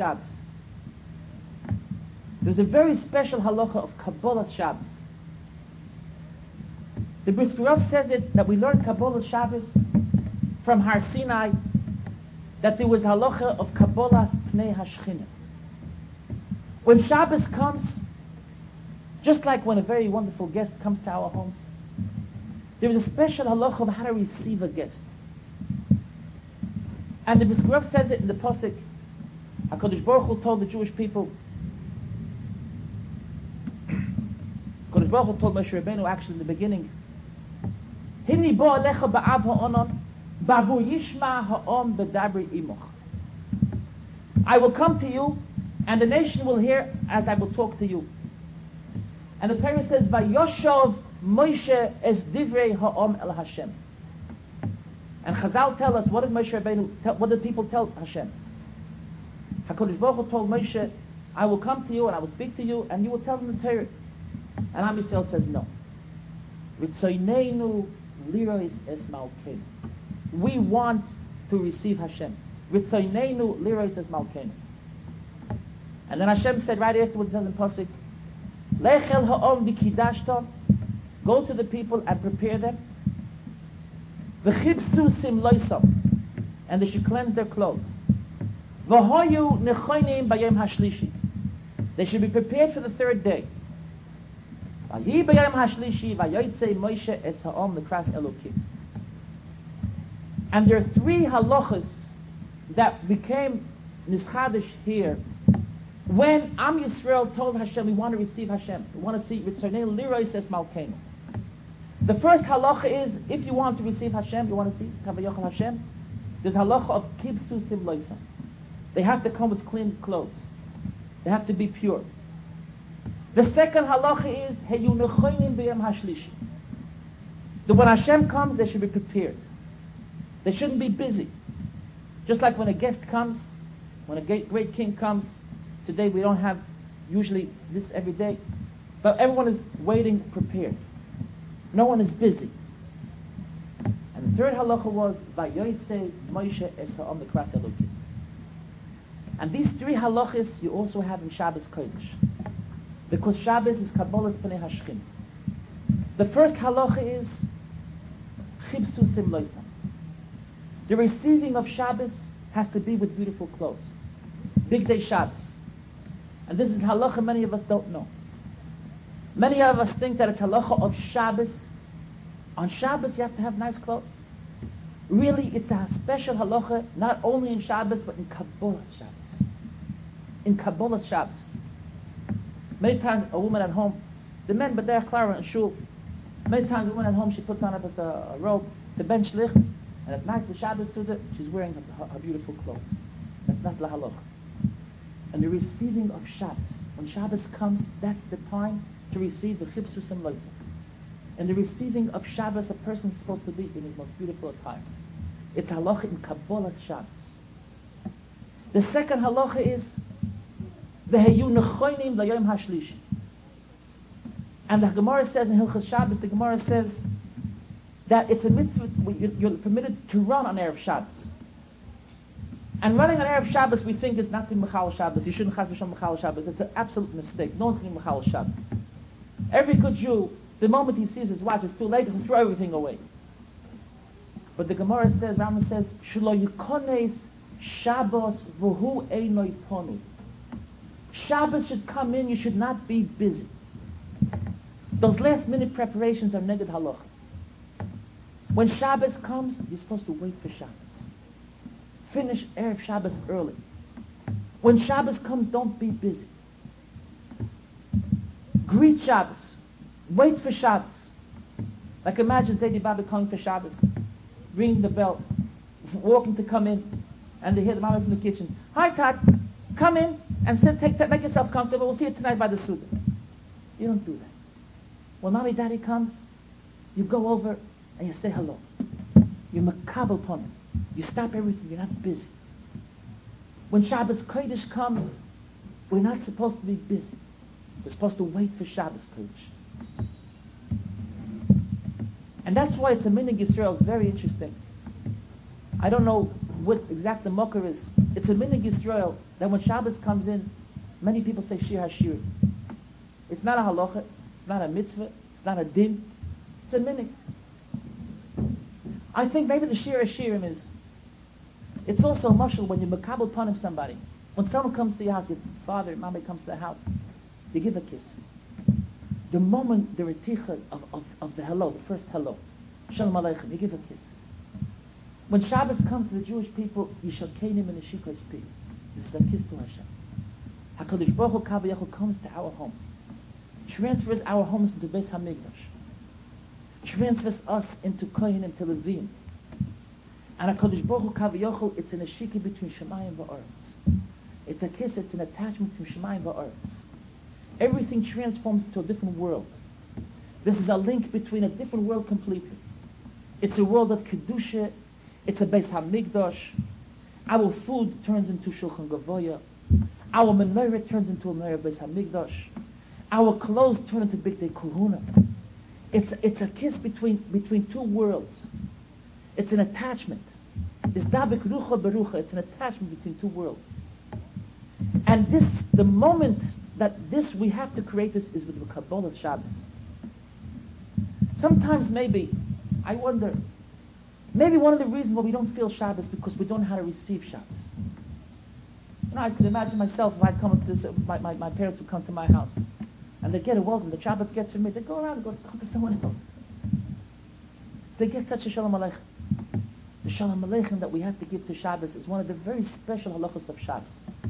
Shabbos. There's a very special halacha of Kabbalah Shabbos. The Brisker Rov says it that we learn Kabbalah Shabbos from Har Sinai, that there was halacha of Kabbalas Pnei Hashchina. When Shabbos comes, just like when a very wonderful guest comes to our homes, there is a special halacha of how to receive a guest. And the Brisker Rov says it in the Pasuk. HaKadosh Baruch Hu told the Jewish people, HaKadosh Baruch Hu told Moshe Rabbeinu actually in the beginning, Hini bo alecha ba'av ha'onon, ba'vu yishma ha'om b'dabri imoch. I will come to you, and the nation will hear as I will talk to you. And the Torah says, Vayoshav Moshe es divrei ha'om el Hashem. And Chazal tell us, what did Moshe Rabbeinu what did people tell Hashem? HaKadosh Baruch Hu told Moshe, I will come to you and I will speak to you and you will tell them the Torah. And Am Yisrael says no. Ritzoneinu lirois es malkeinu. We want to receive Hashem. Ritzoneinu lirois es malkeinu. And then Hashem said right afterwards, it says in Pasuk, Lechel ha'om v'kidashton, go to the people and prepare them. V'chibsu sim loisam, and they should cleanse their clothes. V'hoyu nechoinim bayom hashlishi, they should be prepared for the third day. V'yi bayom hashlishi v'yoytzei Moshe es ha'om l'kras Elokim. And there are three halachas that became nischadish here. When Am Yisrael told Hashem, we want to receive Hashem, we want to see Ritzonei Lirois Es Malkeinu. The first halacha is, if you want to receive Hashem, you want to see Kavayachal Hashem, there's halacha of Kibsus Sim Loisam. They have to come with clean clothes. They have to be pure. The second halacha is Heyu Nechoinim B'Yom Hashlishi. That when Hashem comes, they should be prepared. They shouldn't be busy. Just like when a guest comes, when a great king comes. Today we don't have usually this every day, but everyone is waiting, prepared. No one is busy. And the third halacha was Vayoytze Moshe es ha'om l'kras Elokim. And these three halachas you also have in Shabbos Kodesh, because Shabbos is Kabbalas Pnei Hashchina. The first halacha is Chibsu Sim Loisam. The receiving of Shabbos has to be with beautiful clothes. Big day Shabbos. And this is halacha many of us don't know. Many of us think that it's halacha of Shabbos. On Shabbos you have to have nice clothes. Really, it's a special halacha, not only in Shabbos, but in Kabbalah Shabbos. In Kabbalah Shabbos. Many times a woman at home, the men, but they're clear in shul. Many times a woman at home, she puts on a robe to ben shlich, and at night the Shabbos Suda, she's wearing her beautiful clothes. That's not la halacha. And the receiving of Shabbos, when Shabbos comes, that's the time to receive the Chibsus and Loisam. And the receiving of Shabbos, a person is supposed to be in his most beautiful attire. It's halacha in Kabbalah Shabbos. The second halacha is V'heyu nechoinim l'yom hashlishi. And the Gemara says in Hilchos Shabbos, the Gemara says that it's a mitzvah, you're permitted to run on Erev Shabbos. And running on Erev Shabbos we think is not to be Mechal Shabbos. You shouldn't chas v'shalom Mechal Shabbos. It's an absolute mistake. No one's going to be Mechal Shabbos. Every good Jew, the moment he sees his watch, it's too late, he'll throw everything away. But the Gemara says, Rambam says, Shelo yikones Shabbos v'hu einoi ponu. Shabbos should come in, you should not be busy. Those last minute preparations are neged halacha. When Shabbos comes, you're supposed to wait for Shabbos. Finish Erev Shabbos early. When Shabbos comes, don't be busy. Greet Shabbos. Wait for Shabbos. Like imagine Zaidi Baba coming for Shabbos, ringing the bell, walking to come in, and they hear the mama from the kitchen. Hi, Tat, come in and sit, make yourself comfortable. We'll see you tonight by the Suda. You don't do that. When mommy, daddy comes, you go over and you say hello. You makabel pon. You stop everything. You're not busy. When Shabbos Kodesh comes, we're not supposed to be busy. We're supposed to wait for Shabbos Kodesh. And that's why it's a minhag Yisrael. It's very interesting. I don't know what exact the mocker is. It's a minig Yisrael that when Shabbos comes in, many people say Shir HaShirim. It's not a halacha, it's not a mitzvah, it's not a din, it's a minig. I think maybe the Shir HaShirim is, it's also a mashal when you makabel panim somebody. When someone comes to your house, your father, mommy comes to the house, you give a kiss. The moment the reticha of the hello, the first hello, Shalom Aleichem, you give a kiss. When Shabbos comes to the Jewish people, Yishalkenim and Yishikoy speak. This is a kiss to Hashem. HaKadosh Baruch Hu Kavayachol comes to our homes, transfers our homes into Beis HaMikdash, transfers us into Kohen and Televim. And HaKadosh Baruch Hu Kavayachol, it's an ashiki between Shemayim va'aretz. It's a kiss, it's an attachment between Shemayim va'aretz. Everything transforms to a different world. This is a link between a different world completely. It's a world of Kedusha. It's a Beis HaMikdash. Our food turns into Shulchan Gavoya. Our menorah turns into a menorah Beis HaMikdash. Our clothes turn into Bigdei Kahuna. It's a kiss between two worlds. It's an attachment. It's Dabik Rucha Berucha. It's an attachment between two worlds. And this, the moment that this we have to create this is with the Kabbalah Shabbos. Sometimes maybe, I wonder, maybe one of the reasons why we don't feel Shabbos because we don't know how to receive Shabbos. You know, I could imagine myself if I'd come to this, my parents would come to my house and they'd get a welcome, the Shabbos gets from me, they'd go around and come to someone else. They get such a Shalom Aleichem. The Shalom Aleichem that we have to give to Shabbos is one of the very special halachos of Shabbos.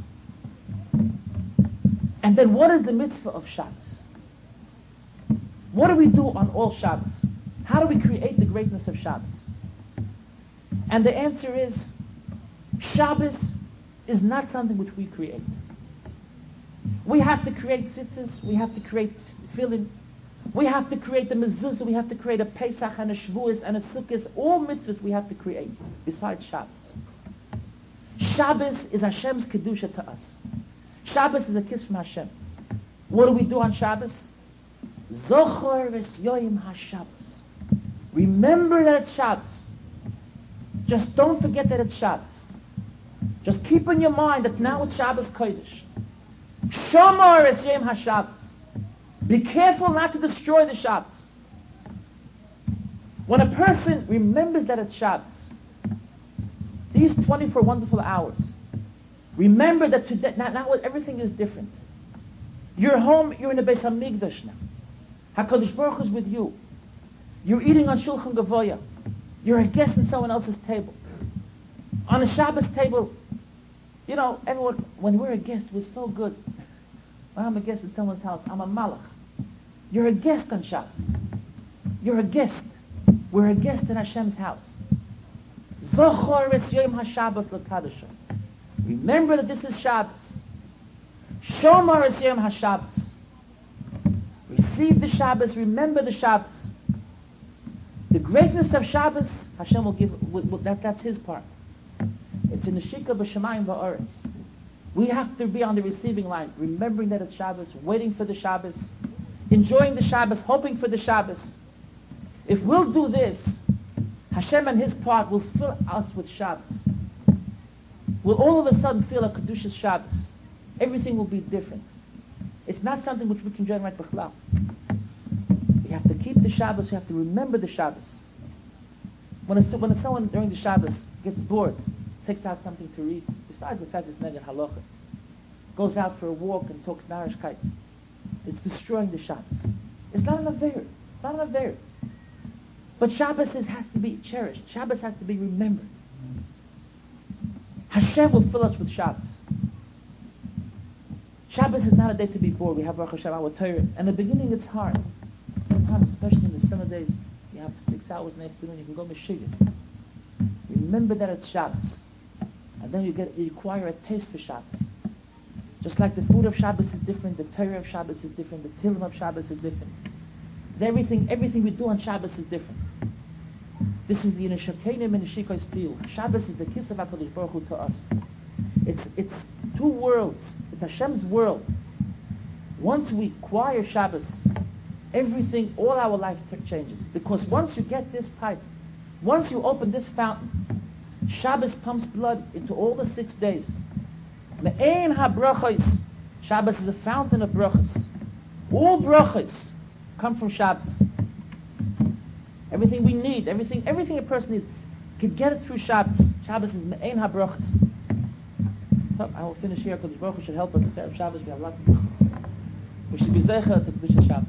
And then what is the mitzvah of Shabbos? What do we do on all Shabbos? How do we create the greatness of Shabbos? And the answer is, Shabbos is not something which we create. We have to create tzitzis, we have to create tefillin, we have to create the mezuzah, we have to create a Pesach and a Shavuos and a Sukkot, all mitzvahs we have to create, besides Shabbos. Shabbos is Hashem's Kedusha to us. Shabbos is a kiss from Hashem. What do we do on Shabbos? Zochor es yoyim ha-Shabbos. Remember that it's Shabbos. Just don't forget that it's Shabbos. Just keep in your mind that now it's Shabbos Kodesh. Shomor es yoyim ha-Shabbos. Be careful not to destroy the Shabbos. When a person remembers that it's Shabbos, these 24 wonderful hours, remember that today, now everything is different. You're home, you're in the Beis HaMikdash now. HaKadosh Baruch Hu is with you. You're eating on Shulchan Gavoya. You're a guest at someone else's table. On a Shabbos table, you know, everyone, when we're a guest, we're so good. When I'm a guest at someone's house, I'm a malach. You're a guest on Shabbos. You're a guest. We're a guest in Hashem's house. Zochor es yom ha-Shabbos l'kadosha. Remember that this is Shabbos. Shomar es yom ha-Shabbos. Receive the Shabbos, remember the Shabbos. The greatness of Shabbos, Hashem will give, that's His part. It's in the Shikha b'Shamayim va'aretz. We have to be on the receiving line, remembering that it's Shabbos, waiting for the Shabbos, enjoying the Shabbos, hoping for the Shabbos. If we'll do this, Hashem and His part will fill us with Shabbos. We'll all of a sudden feel a Kedushas Shabbos. Everything will be different. It's not something which we can generate b'chlal. We have to keep the Shabbos, we have to remember the Shabbos. When someone during the Shabbos gets bored, takes out something to read, besides the fact it's neged halacha, goes out for a walk and talks narishkeit, it's destroying the Shabbos. It's not an aver. It's not an aver. But Shabbos has to be cherished. Shabbos has to be remembered. Hashem will fill us with Shabbos. Shabbos is not a day to be bored. We have Baruch Hashem, our Torah. In the beginning it's hard. Sometimes, especially in the summer days, you have 6 hours in the afternoon, you can go Meshiggah. Remember that it's Shabbos. And then you acquire a taste for Shabbos. Just like the food of Shabbos is different, the Torah of Shabbos is different, the Tehillim of Shabbos is different. Everything we do on Shabbos is different. This is the Yinashakenim and Neshikois Piyu. Shabbos is the kiss of HaKadosh Baruch Hu to us. It's two worlds. It's Hashem's world. Once we acquire Shabbos, everything, all our life changes. Because once you get this pipe, once you open this fountain, Shabbos pumps blood into all the 6 days. Me'ein ha-brachos. Shabbos is a fountain of brachos. All brachos come from Shabbos. Everything we need, everything a person needs, could get it through Shabbos. Shabbos is me'ein ha-brachos. So I will finish here because the Baruch Hu should help us. The Erev Shabbos, we have a lot to do. We should be zeicher to Kedusha Shabbos.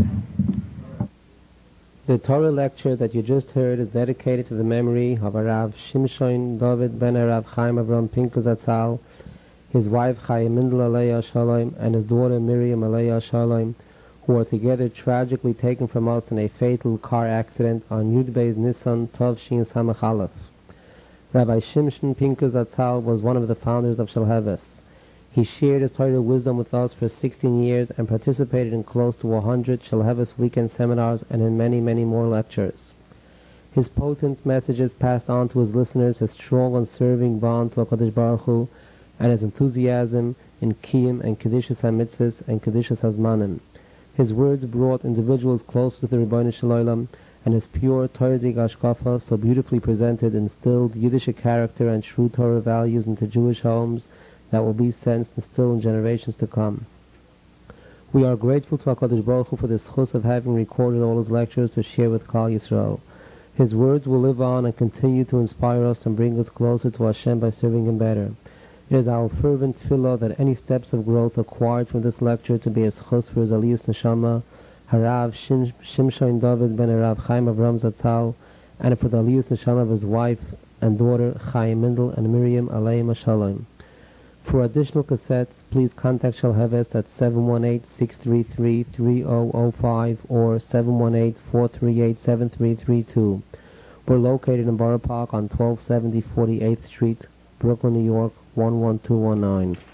The Torah lecture that you just heard is dedicated to the memory of Rav Shimshon David ben Rav Chaim Avram Pinkus Zatzal, his wife Chaim Mindel Aleya Shalom, and his daughter Miriam Aleya Shalom, who were together tragically taken from us in a fatal car accident on Yud Beis Nisan Tov Shin Samach Aleph. Rabbi Shimshon Pinkus Zatzal was one of the founders of Shalheves. He shared his Torah wisdom with us for 16 years and participated in close to 100 Shalheves weekend seminars and in many, many more lectures. His potent messages passed on to his listeners his strong and serving bond to HaKadosh Baruch Hu and his enthusiasm in Kiyum and Kedushas HaMitzvahs and Kedushas HaZmanim. His words brought individuals closer to the Rebbeinu Shalom, and his pure Torah-dig Ashkafa, so beautifully presented, instilled Yiddish character and true Torah values into Jewish homes that will be sensed and still in generations to come. We are grateful to HaKadosh Baruch Hu for the schus of having recorded all his lectures to share with Klal Yisrael. His words will live on and continue to inspire us and bring us closer to Hashem by serving Him better. It is our fervent tefillah that any steps of growth acquired from this lecture to be a schus for his Aliyus Neshama, Harav Shimshon David ben Rav Chaim Avram Zatzal, and for the Aliyus Neshama of his wife and daughter Chaim Mindel and Miriam Aleim Shalom. For additional cassettes, please contact Shalheves at 718-633-3005 or 718-438-7332. We're located in Borough Park on 1270 48th Street, Brooklyn, New York, 11219.